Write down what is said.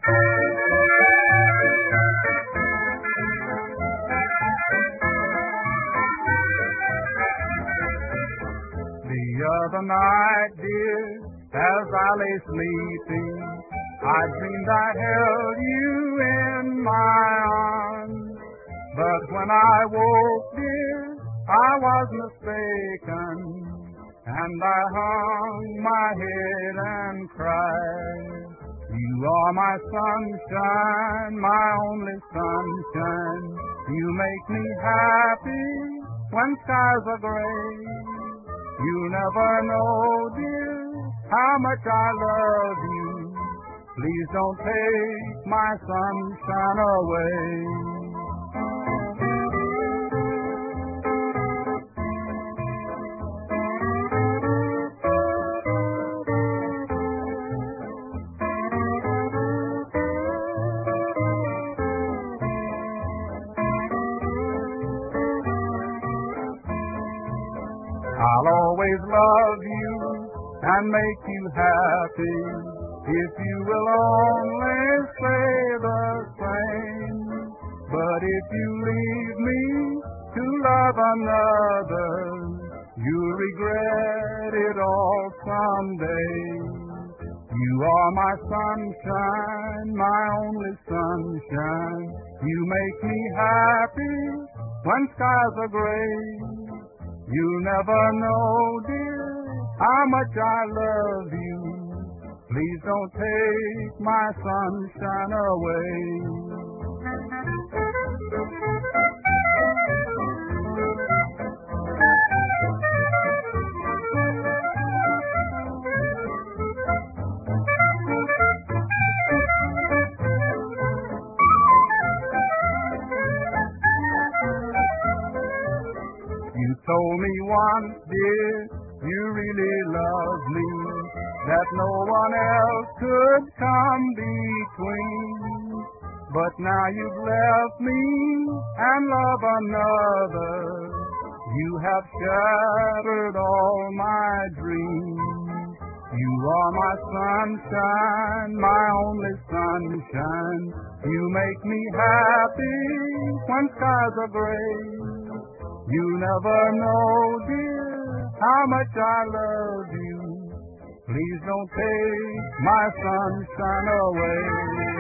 The other night, dear, as I lay sleeping, I dreamed I held you in my arms. But when I woke, dear, I was mistaken, and I hung my head and cried. You are my sunshine, my only sunshine. You make me happy when skies are gray. You never know, dear, how much I love you. Please don't take my sunshine away. I'll always love you and make you happy if you will only say the same. But if you leave me to love another, you'll regret it all someday. You are my sunshine, my only sunshine. You make me happy when skies are gray. You never know, dear, how much I love you. Please don't take my sunshine away. You told me once, dear, you really loved me, that no one else could come between. But now you've left me and love another. You have shattered all my dreams. You are my sunshine, my only sunshine. You make me happy when skies are gray. You never know, dear, how much I love you. Please don't take my sunshine away.